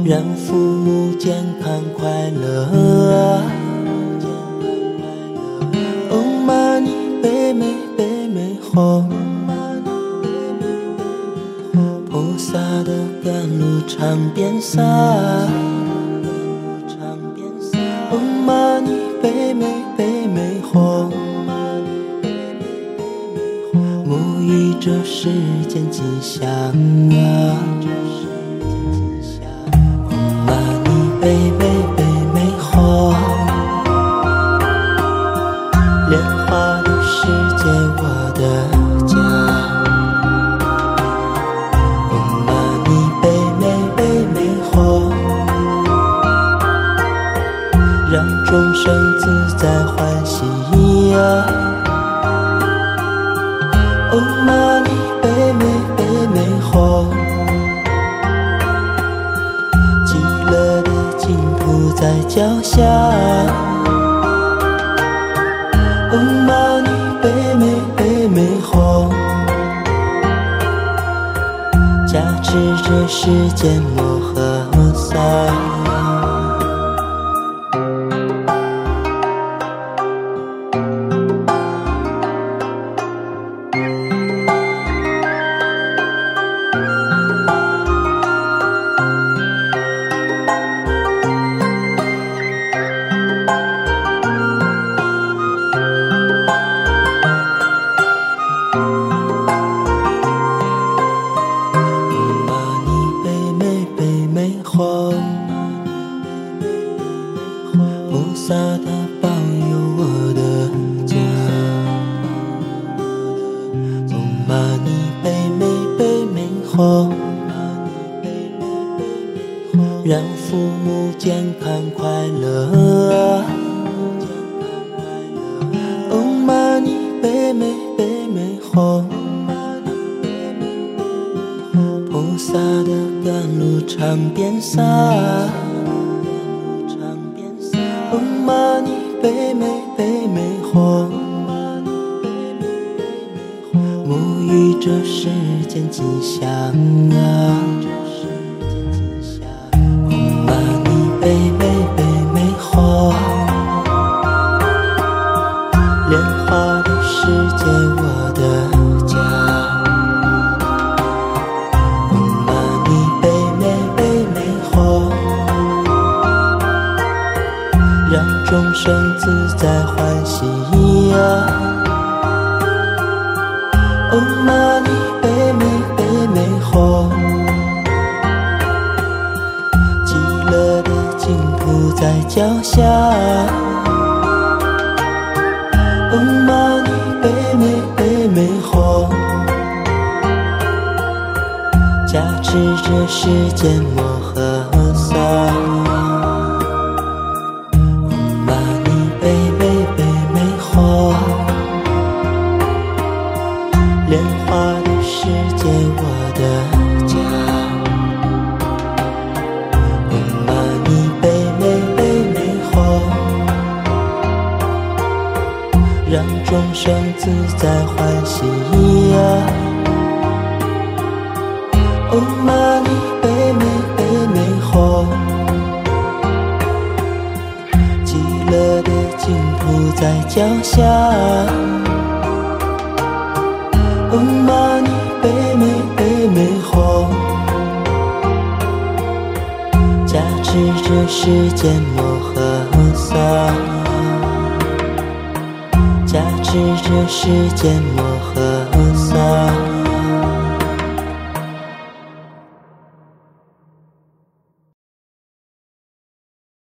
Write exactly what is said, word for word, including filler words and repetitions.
让父母健康快乐。哦妈你北美北美红，菩萨的甘露常遍洒。哦妈你北美北美红，沐浴着世间吉祥啊。哦妈你北美北美红，莲花的世界我的家。哦妈你北美北美红，让众生自在欢喜啊。哦妈你北美北美红，极乐的净土在脚下。哦妈你北美北美红，加持着世间摩诃萨。菩萨他保佑我的家。哦妈你北美北美红，让父母健康快乐。哦妈你北美北美红，菩萨的甘露常遍洒。哦妈你北美北美红，沐浴着世间吉祥啊。哦妈你北美北美红，莲花的世界我的家。哦妈你北美北美红，让众生自在欢喜啊。哦妈你北美北美红，极乐的净土在脚下。哦妈你北美北美红，加持着世间摩诃萨。莲花的世界我的家。哦妈你北美北美红，让众生自在欢喜啊。哦妈你北美北美红，极乐的净土在脚下。哦妈你北美北美红，加持着世间摩诃萨，加持着世间摩诃萨。